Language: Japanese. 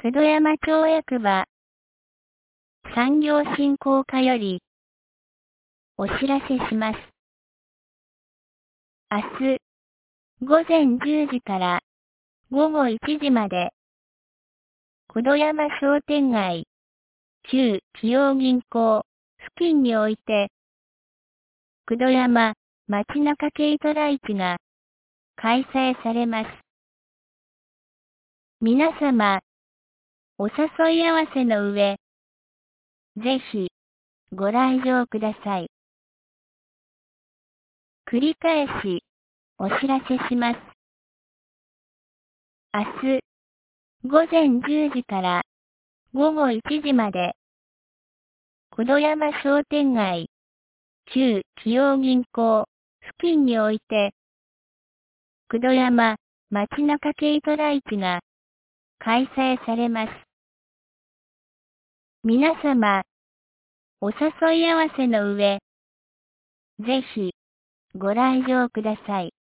九度山町役場産業振興課よりお知らせします。明日午前10時から午後1時まで九度山商店街旧紀陽銀行付近において九度山街中軽トラ市が開催されます。皆様お誘い合わせの上ぜひご来場ください。繰り返しお知らせします。明日午前10時から午後1時まで九度山商店街旧紀陽銀行付近において九度山街中軽トラ市が開催されます。皆様お誘い合わせの上ぜひご来場ください。